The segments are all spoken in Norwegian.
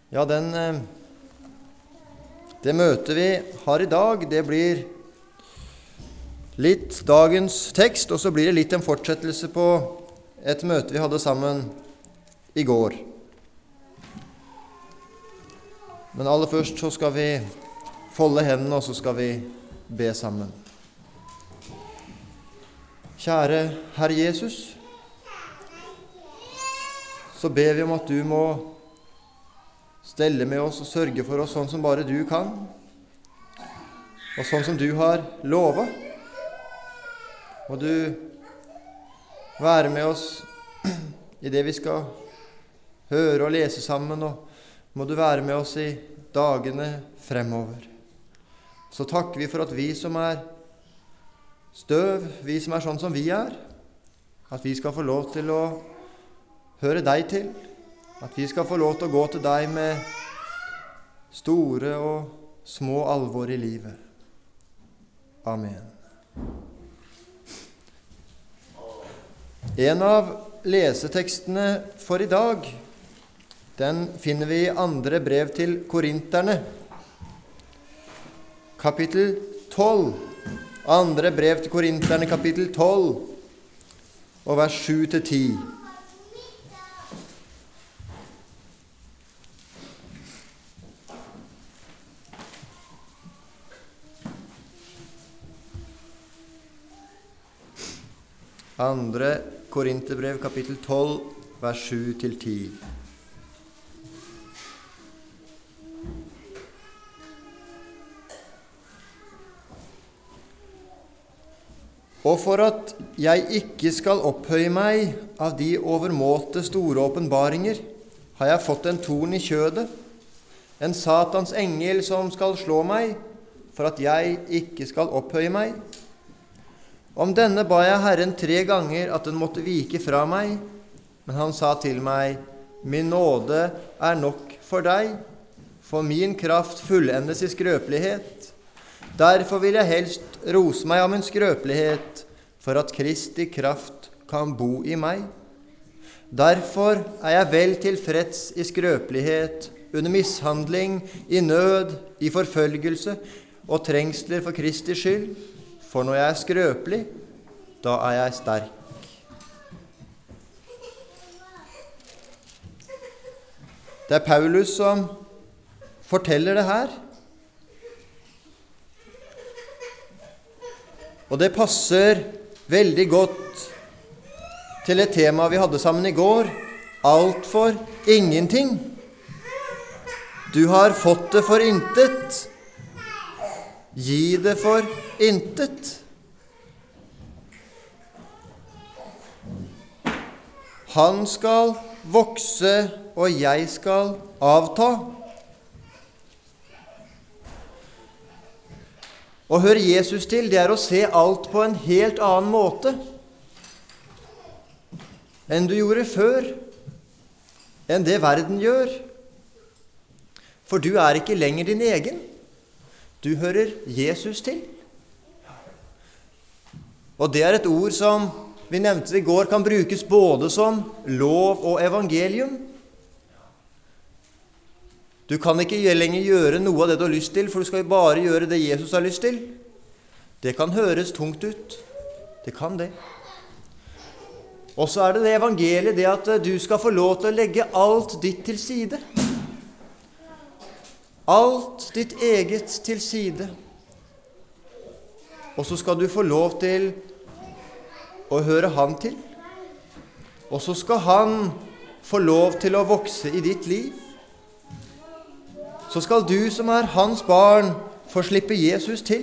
Ja, det møtet vi har i dag, det blir litt dagens tekst, og så blir det litt en fortsettelse på et møte vi hadde sammen i går. Men aller først så skal vi folde hendene, og så skal vi be sammen. Kjære Herre Jesus, så ber vi om at du må stelle med oss og sørge for oss sånn som bare du kan, og sånn som du har lovet. Må du være med oss i det vi skal høre og lese sammen, og må du være med oss i dagene fremover. Så takker vi for at vi som er støv, vi som er sånn som vi er, at vi skal få lov til å høre deg til, at vi skal få lov til å gå til deg med store og små alvor i livet. Amen. En av lesetekstene for i dag, den finner vi i andre brev til Korinterne, kapittel 12. Andre brev til Korinterne, kapittel 12, og vers 7-10. Andre Korinterbrev, kapittel 12, vers 7-10. Og for at jeg ikke skal opphøye meg av de overmåte store åpenbaringer, har jeg fått en torn i kjødet, en Satans engel som skal slå meg, for at jeg ikke skal opphøye meg. Om denne ba jeg Herren 3 ganger at den måtte vike fra meg, men han sa til meg, min nåde er nok for deg, for min kraft fullendes i skrøpelighet. Derfor vil jeg helst rose meg av min skrøpelighet, for at Kristi kraft kan bo i meg. Derfor er jeg vel tilfreds i skrøpelighet, under mishandling, i nød, i forfølgelse og trengsler for Kristi skyld. For når jeg er skrøpelig, da er jeg sterk. Det er Paulus som forteller det her. Og det passer veldig godt til et tema vi hadde sammen i går. Alt for ingenting. Du har fått det for intet. Gi det for intet. Han skal vokse, og jeg skal avta. Å høre Jesus til, det er å se alt på en helt annen måte enn du gjorde før, enn det verden gjør. For du er ikke lenger din egen. Du hører Jesus til. Og det er et ord som vi nevnte i går kan brukes både som lov og evangelium. Du kan ikke lenger gjøre noe av det du har lyst til, for du skal jo bare gjøre det Jesus har lyst til. Det kan høres tungt ut. Det kan det. Og så er det evangeliet, det at du skal få lov til å legge alt ditt til side. Alt ditt eget til side. Og så skal du få lov til å høre han til. Og så skal han få lov til å vokse i ditt liv. Så skal du som er hans barn få slippe Jesus til.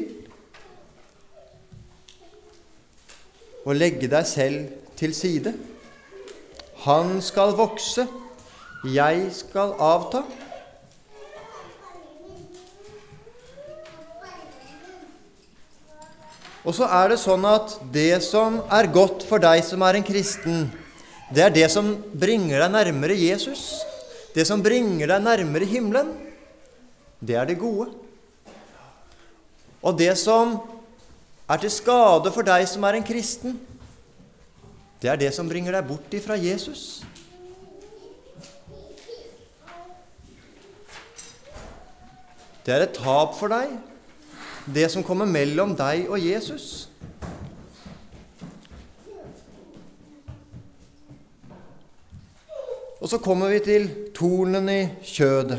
Og legge deg selv til side. Han skal vokse, jeg skal avta. Og så er det sånn at det som er godt for deg som er en kristen, det er det som bringer deg nærmere Jesus. Det som bringer deg nærmere himmelen, det er det gode. Og det som er til skade for deg som er en kristen, det er det som bringer deg bort ifra Jesus. Det er et tap for deg, det som kommer mellom deg og Jesus. Og så kommer vi til tornen i kjødet.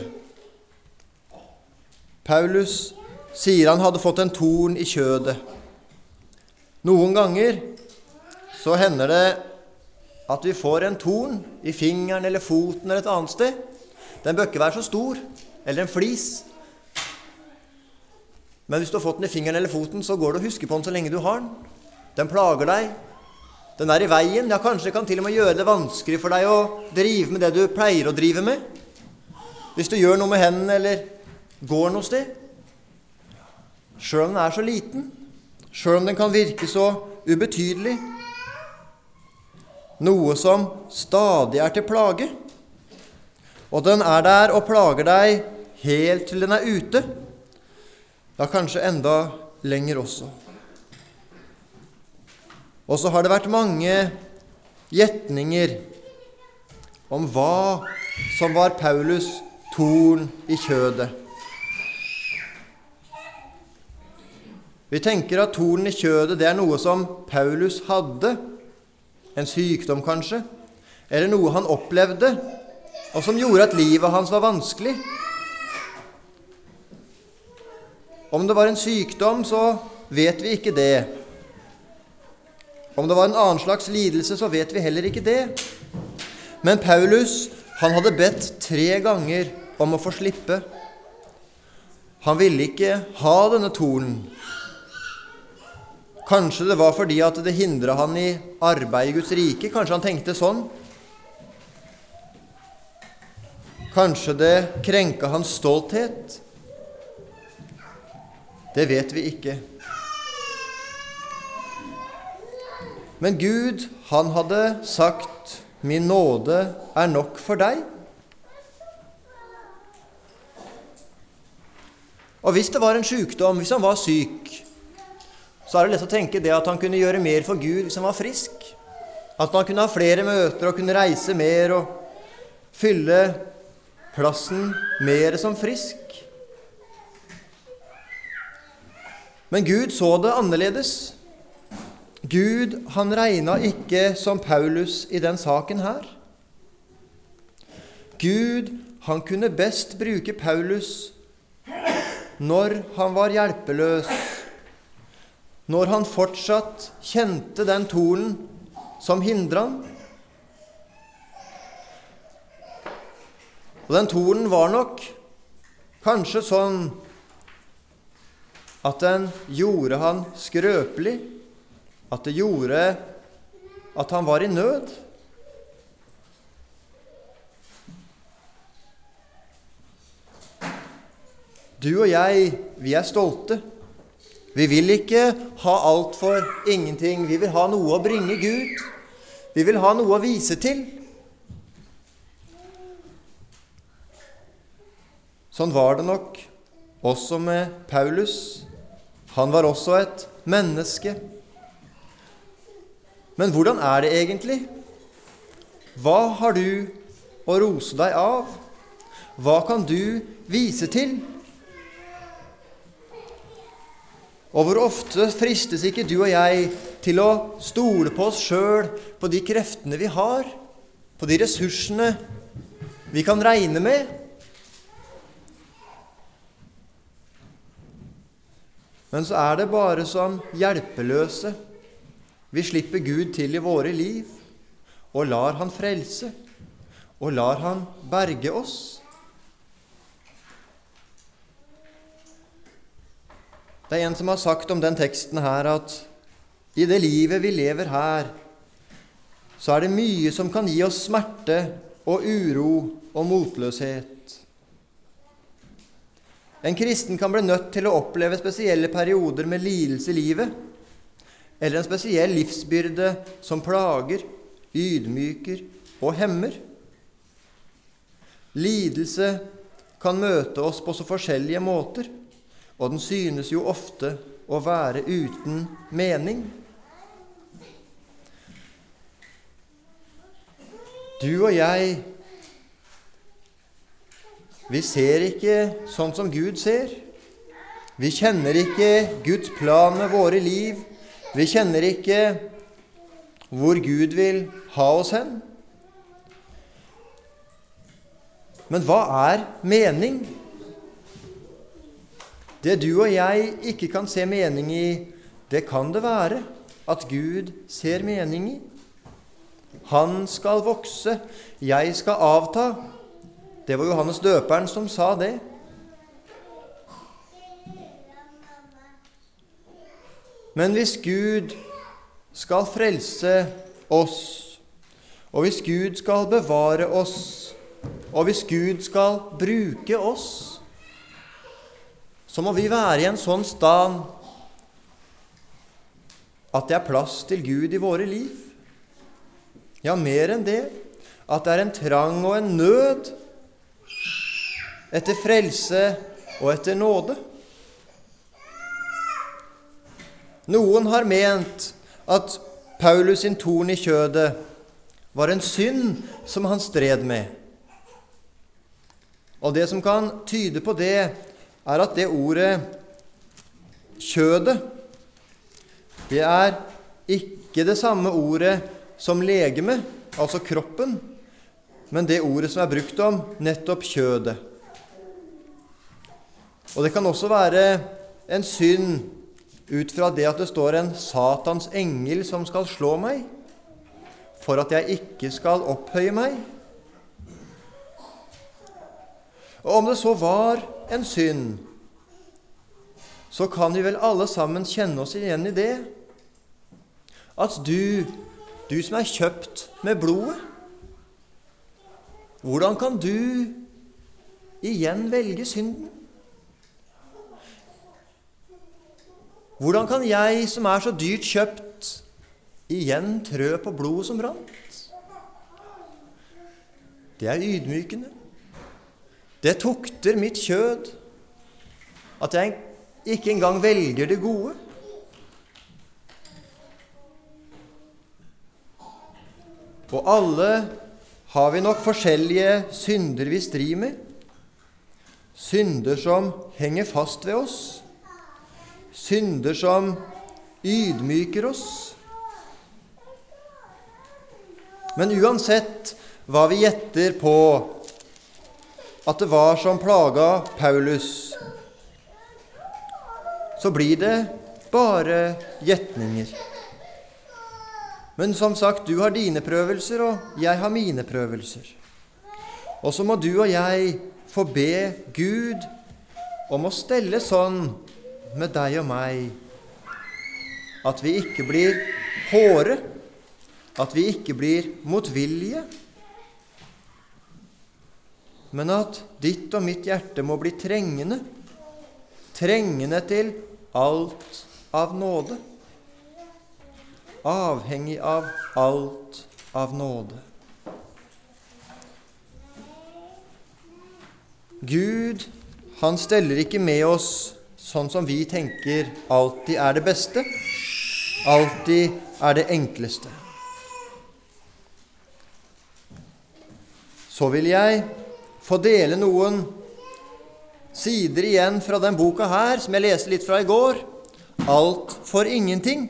Paulus sier han hadde fått en torn i kjødet. Noen ganger så hender det at vi får en torn i fingeren eller foten eller et annet sted. Den bør ikke være så stor, eller en flis. Men hvis du har fått den i fingeren eller foten, så går det å huske på den så lenge du har den. Den plager deg. Den er i veien. Ja, kanskje kan til og med gjøre det vanskelig for deg å drive med det du pleier å drive med. Hvis du gjør noe med hendene eller går noe sted. Selv om den er så liten, selv om den kan virke så ubetydelig. Noe som stadig er til plage. Og den er der og plager deg helt til den er ute. Ja, kanskje enda lenger også. Og så har det vært mange gjetninger om hva som var Paulus' torn i kjødet. Vi tenker at tornen i kjødet, det er noe som Paulus hadde, en sykdom kanskje, eller noe han opplevde, og som gjorde at livet hans var vanskelig. Om det var en sykdom, så vet vi ikke det. Om det var en annen slags lidelse, så vet vi heller ikke det. Men Paulus, han hadde bedt 3 ganger om å få slippe. Han ville ikke ha denne tornen. Kanskje det var fordi at det hindret han i arbeid i Guds rike. Kanskje han tenkte sånn. Kanskje det krenket hans stolthet. Det vet vi ikke. Men Gud, han hadde sagt, min nåde er nok for deg. Og hvis det var en sykdom, hvis han var syk, så er det lett å tenke det at han kunne gjøre mer for Gud hvis han var frisk. At han kunne ha flere møter og kunne reise mer og fylle plassen mer som frisk. Men Gud så det annerledes. Gud, han regnet ikke som Paulus i den saken her. Gud, han kunne best bruke Paulus når han var hjelpeløs, når han fortsatt kjente den tornen som hindret han. Og den tornen var nok kanskje sånn at den gjorde han skrøpelig, at det gjorde at han var i nød. Du og jeg, vi er stolte. Vi vil ikke ha alt for ingenting. Vi vil ha noe å bringe Gud. Vi vil ha noe å vise til. Sånn var det nok også med Paulus. Han var også et menneske. Men hvordan er det egentlig? Hva har du å rose deg av? Hva kan du vise til? Og hvor ofte fristes ikke du og jeg til å stole på oss selv, på de kreftene vi har, på de ressursene vi kan regne med? Men så er det bare som hjelpeløse. Vi slipper Gud til i våre liv, og lar han frelse, og lar han berge oss. Det er en som har sagt om den teksten her at i det livet vi lever her, så er det mye som kan gi oss smerte og uro og motløshet. En kristen kan bli nødt til å oppleve spesielle perioder med lidelse i livet, eller en spesiell livsbyrde som plager, ydmyker og hemmer. Lidelse kan møte oss på så forskjellige måter, og den synes jo ofte å være uten mening. Du og jeg, Vi ser ikke sånn som Gud ser. Vi kjenner ikke Guds plan med våre liv. Vi kjenner ikke hvor Gud vil ha oss hen. Men hva er mening? Det du og jeg ikke kan se mening i, det kan det være at Gud ser mening i. Han skal vokse, jeg skal avta. Det var Johannes døperen som sa det. Men hvis Gud skal frelse oss, og hvis Gud skal bevare oss, og hvis Gud skal bruke oss, så må vi være i en sånn stand at det er plass til Gud i våre liv. Ja, mer enn det, at det er en trang og en nød etter frelse og etter nåde. Noen har ment at Paulus sin torn i kjødet var en synd som han stred med. Og det som kan tyde på det, er at det ordet kjødet, det er ikke det samme ordet som legeme, altså kroppen, men det ordet som er brukt om nettopp kjødet. Og det kan også være en synd ut fra det at det står en Satans engel som skal slå meg, for at jeg ikke skal opphøye meg. Og om det så var en synd, så kan vi vel alle sammen kjenne oss igjen i det, at du som er kjøpt med blodet, hvordan kan du igjen velge synden? Hvordan kan jeg, som er så dyrt kjøpt, igjen trø på blodet som rant? Det er ydmykende. Det tukter mitt kjød, at jeg ikke engang velger det gode. Og alle har vi nok forskjellige synder vi strir med. Synder som henger fast ved oss. Synder som ydmyker oss. Men uansett hva vi gjetter på at det var som plaga Paulus, så blir det bare gjetninger. Men som sagt, du har dine prøvelser, og jeg har mine prøvelser. Og så må du og jeg få be Gud om å stelle sånn med deg og meg, at vi ikke blir hårde, at vi ikke blir motvillige, men at ditt og mitt hjerte må bli trengende, trengende til alt av nåde, avhengig av alt av nåde. Gud, han steller ikke med oss sånn som vi tenker alltid er det beste, alltid er det enkleste. Så vil jeg få dele noen sider igjen fra den boka her, som jeg leste litt fra i går, Alt for ingenting.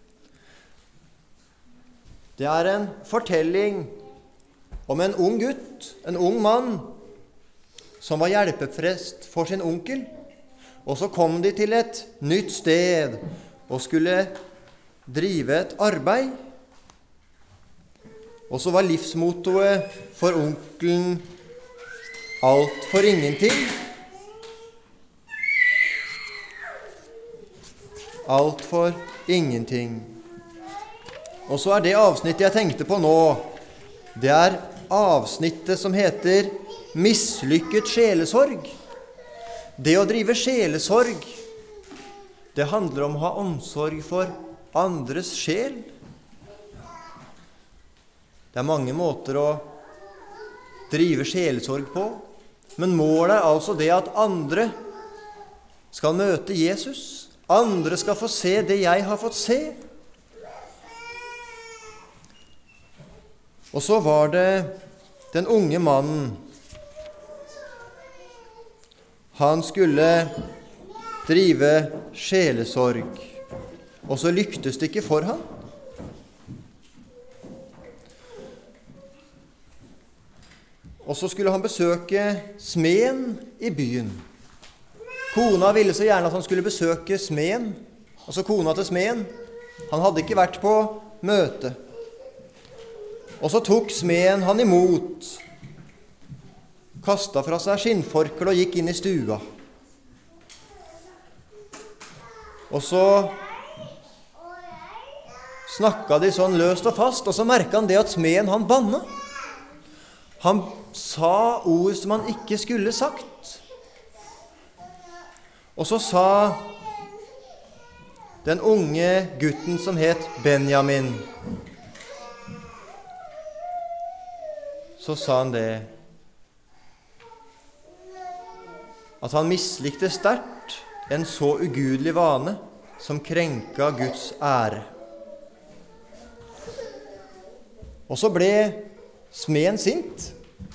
Det er en fortelling om en ung gutt, en ung mann, som var hjelpeprest for sin onkel. Og så kom de til et nytt sted og skulle drive et arbeid. Og så var livsmottoet for onkelen alt for ingenting. Alt for ingenting. Og så er det avsnittet jeg tenkte på nå, det er avsnittet som heter mislykket sjelesorg. Det å drive sjelesorg, det handler om å ha omsorg for andres sjel. Det er mange måter å drive sjelesorg på, men målet er altså det at andre skal møte Jesus. Andre skal få se det jeg har fått se. Og så var det den unge mannen Han skulle drive sjelesorg, og så lyktes det ikke for han. Og så skulle han besøke smeden i byen. Kona ville så gjerne at han skulle besøke smeden, altså kona til smeden. Han hadde ikke vært på møte. Og så tok smeden han imot, kastet fra seg skinnforkle og gikk inn i stua. Og så snakket de sånn løst og fast, og så merket han det at smeden han banna. Han sa ord som han ikke skulle sagt. Og så sa den unge gutten som het Benjamin, så sa han det, at han mislikte sterkt en så ugudelig vane som krenka Guds ære. Og så ble smeden sint.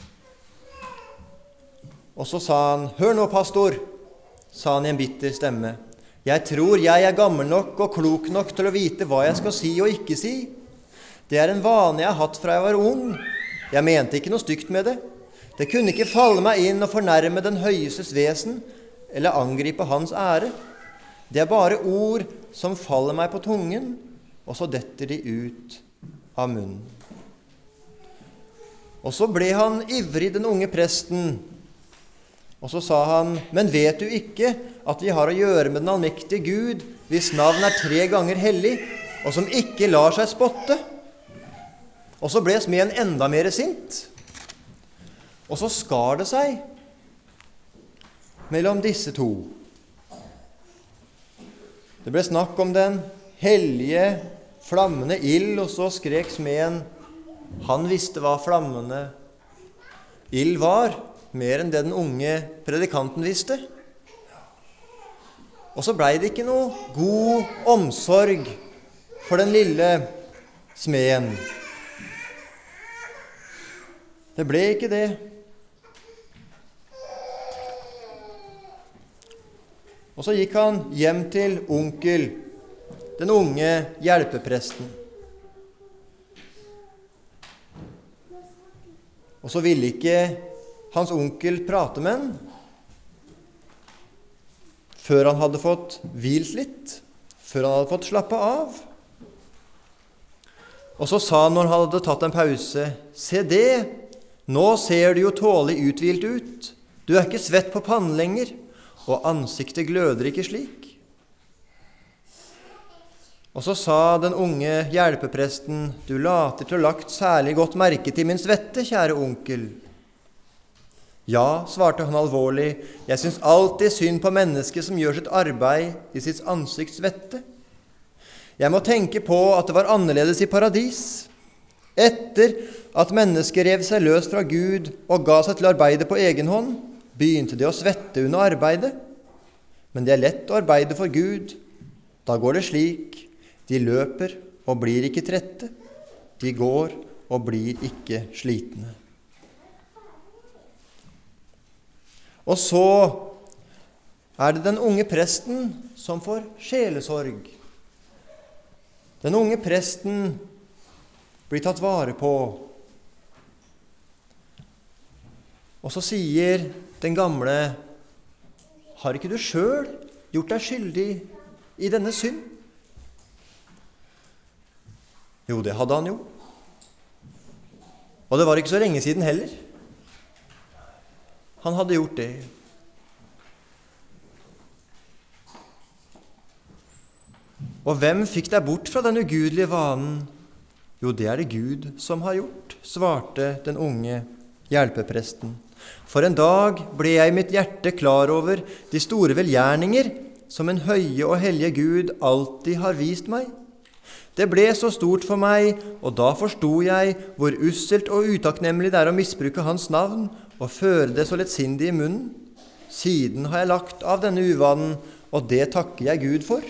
Og så sa han, hør nå, pastor, sa han i en bitter stemme. Jeg tror jeg er gammel nok og klok nok til å vite hva jeg skal si og ikke si. Det er en vane jeg har hatt fra jeg var ung. Jeg mente ikke noe stygt med det. Det kunne ikke falle meg inn og fornærme den høyestes vesen, eller angripe hans ære. Det er bare ord som faller meg på tungen, og så detter de ut av munnen. Og så ble han ivrig, den unge presten, og så sa han, men vet du ikke at vi har å gjøre med den allmektige Gud, hvis navn er 3 ganger hellig, og som ikke lar seg spotte? Og så ble smeden enda mer sint. Og så skar det seg mellom disse to. Det ble snakk om den hellige, flammende ild, og så skrek smeden. Han visste hva flammende ild var, mer enn det den unge predikanten visste. Og så ble det ikke noe god omsorg for den lille smeden. Det ble ikke det. Og så gikk han hjem til onkel, den unge hjelpepresten. Og så ville ikke hans onkel prate med han før han hadde fått hvilt litt, før han hadde fått slappe av. Og så sa han når han hadde tatt en pause, se det, nå ser du jo tålig uthvilt ut. Du er ikke svett på pannen lenger, og ansiktet gløder ikke slik. Og så sa den unge hjelpepresten, du later til å lagt særlig godt merke til min svette, kjære onkel. Ja, svarte han alvorlig, jeg synes alltid synd på mennesket som gjør sitt arbeid i sitt ansikts svette. Jeg må tenke på at det var annerledes i paradis. Etter at mennesket rev seg løs fra Gud og ga seg til å arbeide på egen hånd, begynte de å svette under arbeidet. Men det er lett å arbeide for Gud. Da går det slik, de løper og blir ikke trette. De går og blir ikke slitne. Og så er det den unge presten som får sjelesorg. Den unge presten blir tatt vare på. Og så sier den gamle, har ikke du selv gjort deg skyldig i denne synd? Jo, det hadde han jo. Og det var ikke så lenge siden heller. Han hadde gjort det. Og hvem fikk deg bort fra den ugudelige vanen? Jo, det er det Gud som har gjort, svarte den unge hjelpepresten. For en dag ble jeg i mitt hjerte klar over de store velgjerninger som en høye og hellige Gud alltid har vist meg. Det ble så stort for meg, og da forstod jeg hvor usselt og utakknemlig det er å misbruke hans navn og føre det så lettsindig i munnen. Siden har jeg lagt av denne uvanen, og det takker jeg Gud for.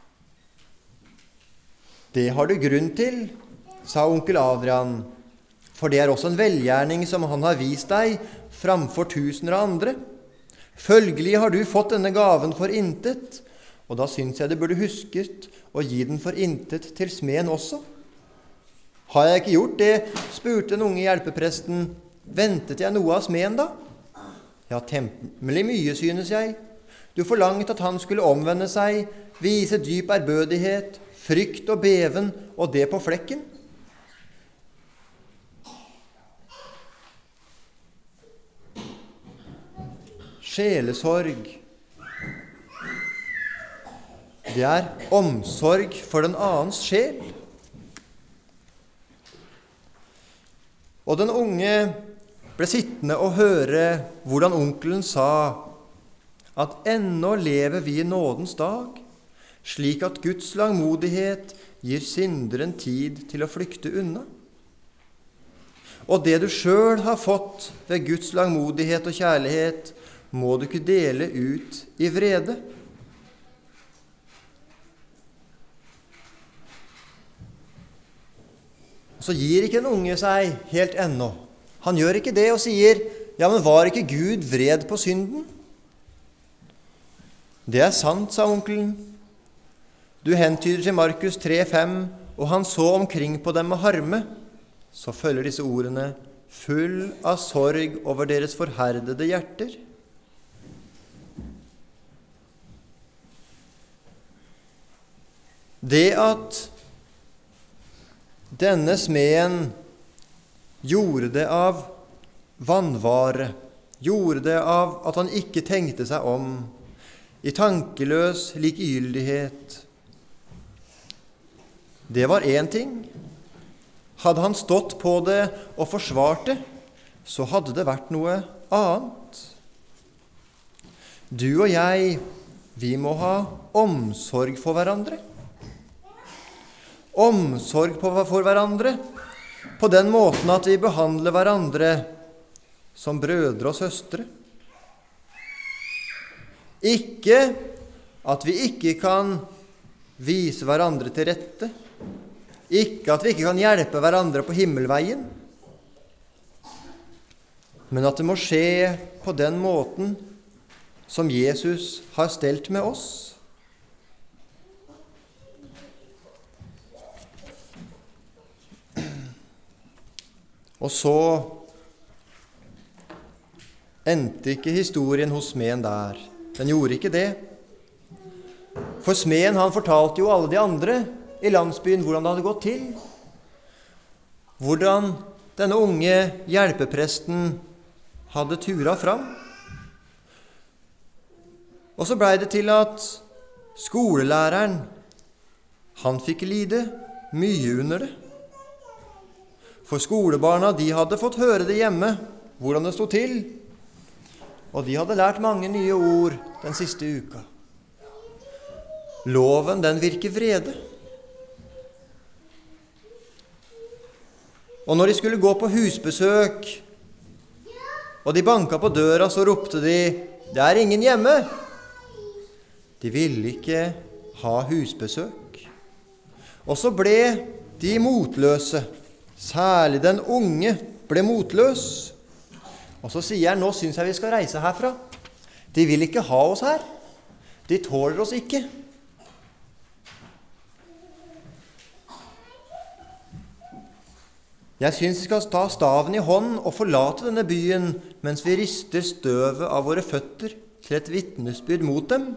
Det har du grunn til, sa onkel Adrian, for det er også en velgjerning som han har vist deg framfor tusener av andre. Følgelig har du fått denne gaven for intet, og da synes jeg det burde husket å gi den for intet til smeden også. Har jeg ikke gjort det, spurte den unge hjelpepresten, ventet jeg noe av smeden da? Ja, temmelig mye, synes jeg. Du forlanget at han skulle omvende seg, vise dyp ærbødighet, frykt og beven, og det på flekken. Sjelesorg. Det er omsorg for den annens sjel. Og den unge ble sittende og høre hvordan onkelen sa at ennå lever vi i nådens dag, slik at Guds langmodighet gir synderen tid til å flykte unna. Og det du selv har fått ved Guds langmodighet og kjærlighet, må du ikke dele ut i vrede. Så gir ikke en unge seg helt ennå. Han gjør ikke det og sier, ja, men var ikke Gud vred på synden? Det er sant, sa onkelen. Du hentyder til Markus 3,5, og han så omkring på dem med harme. Så følger disse ordene, full av sorg over deres forherdede hjerter. Det at denne smeden gjorde det av vannvare, gjorde det av at han ikke tenkte seg om, i tankeløs likegyldighet. Det var en ting. Hadde han stått på det og forsvart det, så hadde det vært noe annet. Du og jeg, vi må ha omsorg for hverandre. Omsorg for hverandre på den måten at vi behandler hverandre som brødre og søstre. Ikke at vi ikke kan vise hverandre til rette. Ikke at vi ikke kan hjelpe hverandre på himmelveien. Men at det må skje på den måten som Jesus har stelt med oss. Og så endte ikke historien hos smeden der. Den gjorde ikke det. For smeden, han fortalte jo alle de andre i landsbyen hvordan det hadde gått til. Hvordan denne unge hjelpepresten hadde tura fram. Og så ble det til at skolelæreren, han fikk lide mye under det. For skolebarna, de hadde fått høre det hjemme, hvordan det stod til. Og de hadde lært mange nye ord den siste uka. Loven, den virker vrede. Og når de skulle gå på husbesøk, og de banka på døra, så ropte de, det er ingen hjemme. De ville ikke ha husbesøk. Og så ble de motløse. Særlig den unge ble motløs. Og så sier han, nå synes jeg vi skal reise herfra. De vil ikke ha oss her. De tåler oss ikke. Jeg synes vi skal ta staven i hånd og forlate denne byen mens vi rister støvet av våre føtter til et vitnesbyrd mot dem.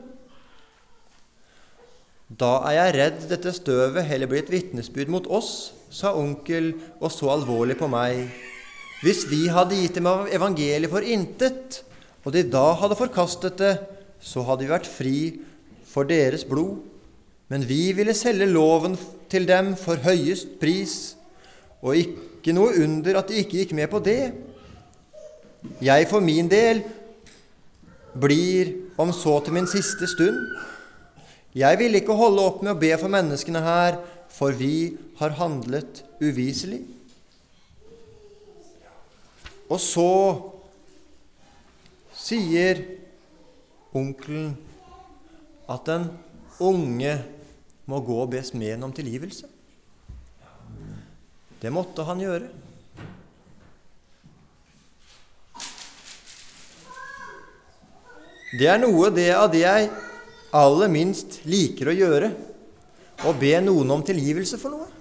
Da er jeg redd dette støvet heller blir et vitnesbyrd mot oss, sa onkel og så alvorlig på meg. Hvis vi hadde gitt dem evangeliet for intet, og de da hadde forkastet det, så hadde vi vært fri for deres blod. Men vi ville selge loven til dem for høyest pris, og ikke noe under at de ikke gikk med på det. Jeg for min del blir om så til min siste stund. Jeg vil ikke holde opp med å be for menneskene her, for vi har handlet uviselig. Og så sier onkelen at den unge må gå og be smeden om tilgivelse. Det måtte han gjøre. Det er noe av det jeg aller minst liker å gjøre, å be noen om tilgivelse for noe.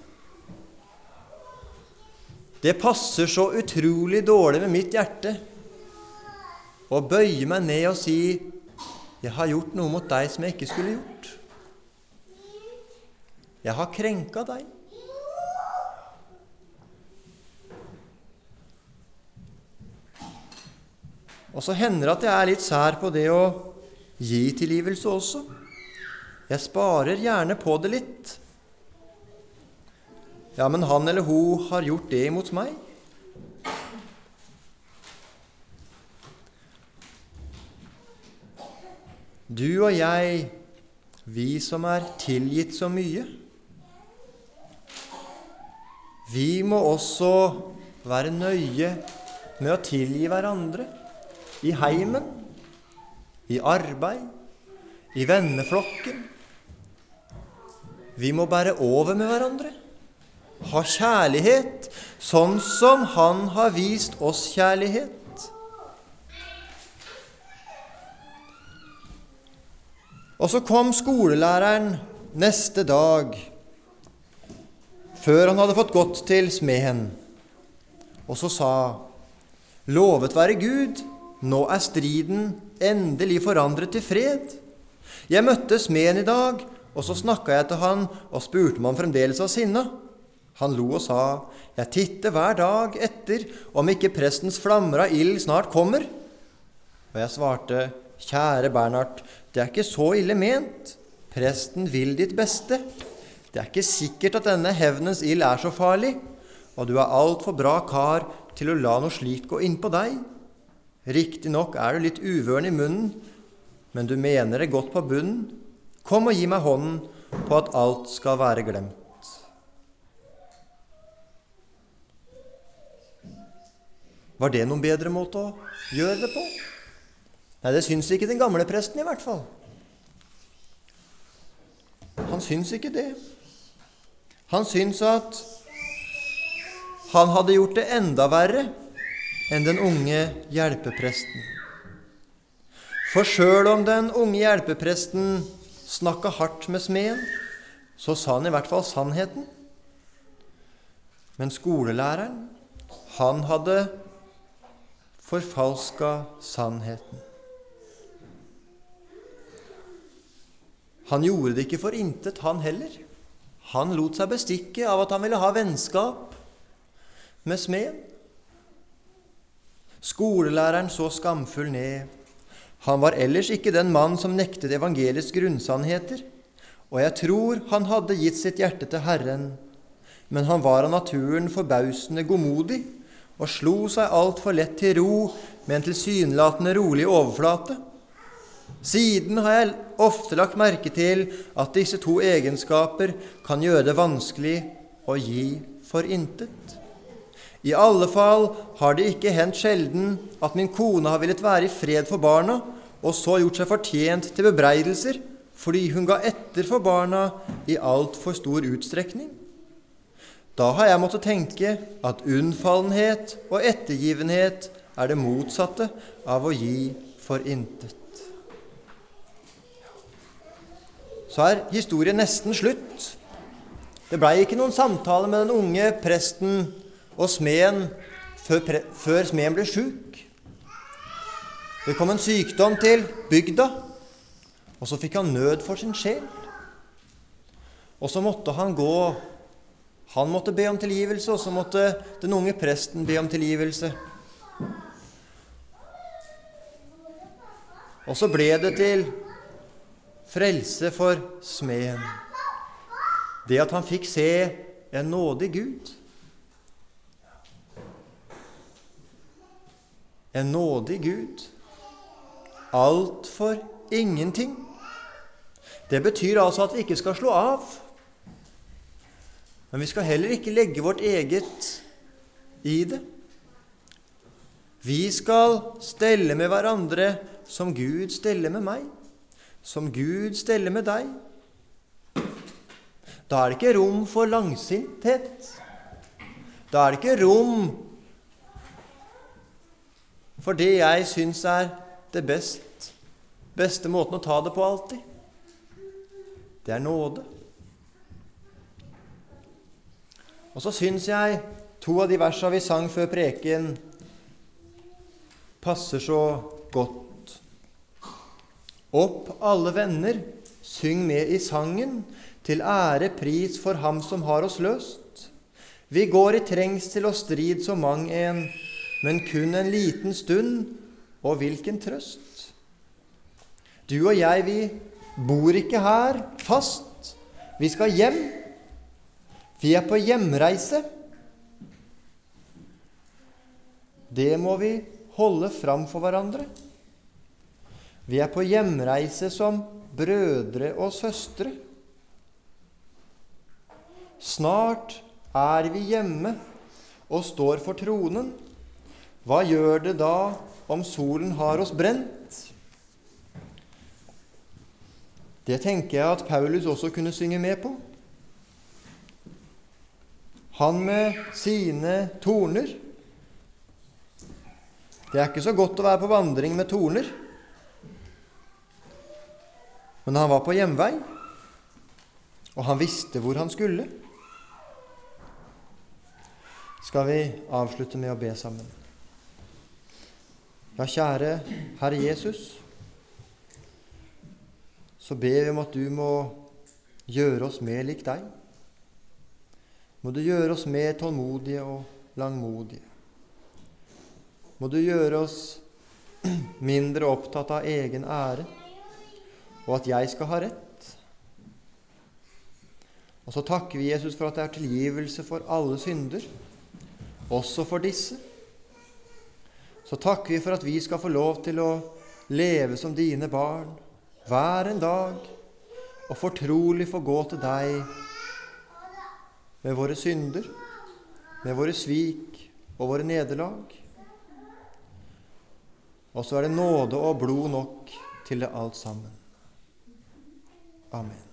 Det passer så utrolig dårlig med mitt hjerte å bøye meg ned og si: jeg har gjort noe mot deg som jeg ikke skulle gjort. Jeg har krenket deg. Og så hender det at jeg er litt sær på det å gi tilgivelse også. Jeg sparer gjerne på det litt. Ja, men han eller hun har gjort det imot meg. Du og jeg, vi som er tilgitt så mye, vi må også være nøye med å tilgi hverandre. I heimen, i arbeid, i venneflokken. Vi må bære over med hverandre. Ha kjærlighet, sånn som han har vist oss kjærlighet. Og så kom skolelæreren neste dag, før han hadde fått gått til smeden, og så sa: lovet være Gud, nå er striden endelig forandret til fred. Jeg møtte smeden i dag, og så snakket jeg til han og spurte om han fremdeles var sinna. Han lo og sa: jeg titter hver dag etter om ikke prestens flammer av ild snart kommer. Og jeg svarte: kjære Bernhard, det er ikke så ille ment. Presten vil ditt beste. Det er ikke sikkert at denne hevnens ild er så farlig, og du er alt for bra kar til å la noe slikt gå inn på deg. Riktig nok er du litt uvøren i munnen, men du mener det godt på bunnen. Kom og gi meg hånden på at alt skal være glemt. Var det noen bedre måte å gjøre det på? Nei, det syns ikke den gamle presten i hvert fall. Han syns ikke det. Han syns at han hadde gjort det enda verre enn den unge hjelpepresten. For selv om den unge hjelpepresten snakket hardt med smeden, så sa han i hvert fall sannheten. Men skolelæreren, han hadde forfalsket sannheten. Han gjorde det ikke for intet, han heller. Han lot seg bestikke av at han ville ha vennskap med smeden. Skolelæreren så skamfull ned. Han var ellers ikke den mann som nektet evangeliets grunnsannheter, og jeg tror han hadde gitt sitt hjerte til Herren, men han var av naturen forbausende godmodig, og slo seg alt for lett til ro med en tilsynelatende rolig overflate. Siden har jeg ofte lagt merke til at disse to egenskaper kan gjøre det vanskelig å gi for intet. I alle fall har det ikke hendt sjelden at min kone har villet være i fred for barna, og så gjort seg fortjent til bebreidelser, fordi hun ga etter for barna i alt for stor utstrekning. Da har jeg måttet tenke at unnfallenhet og ettergivenhet er det motsatte av å gi for intet. Så er historien nesten slutt. Det ble ikke noen samtale med den unge presten og smeden før smeden ble syk. Det kom en sykdom til bygda, og så fikk han nød for sin sjel. Og så måtte han gå. Han måtte be om tilgivelse, og så måtte den unge presten be om tilgivelse. Og så ble det til frelse for smeden. Det at han fikk se en nådig Gud. En nådig Gud. Alt for ingenting. Det betyr altså at vi ikke skal slå av. Men vi skal heller ikke legge vårt eget i det. Vi skal stelle med hverandre som Gud steller med meg, som Gud steller med deg. Da er det ikke rom for langsinthet. Da er det ikke rom for det jeg syns er det best beste måten å ta det på alltid. Det er nåde. Og så syns jeg 2 av de versene vi sang før preken passer så godt. Opp alle venner, syng med i sangen, til ære pris for ham som har oss løst. Vi går i trengsel og strid så mang en, men kun en liten stund, og hvilken trøst. Du og jeg, vi bor ikke her fast. Vi skal hjem. Vi er på hjemreise. Det må vi holde fram for hverandre. Vi er på hjemreise som brødre og søstre. Snart er vi hjemme og står for tronen. Hva gjør det da om solen har oss brent? Det tenker jeg at Paulus også kunne synge med på. Han med sine torner. Det er ikke så godt å være på vandring med torner. Men han var på hjemvei, og han visste hvor han skulle. Skal vi avslutte med å be sammen? Ja, kjære Herre Jesus, så ber vi om at du må gjøre oss mer lik deg. Må du gjøre oss mer tålmodige og langmodige. Må du gjøre oss mindre opptatt av egen ære, og at jeg skal ha rett. Og så takker vi Jesus for at det er tilgivelse for alle synder, også for disse. Så takker vi for at vi skal få lov til å leve som dine barn hver en dag, og fortrolig få gå til deg med våre synder, med våre svik og våre nederlag. Og så er det nåde og blod nok til det alt sammen. Amen.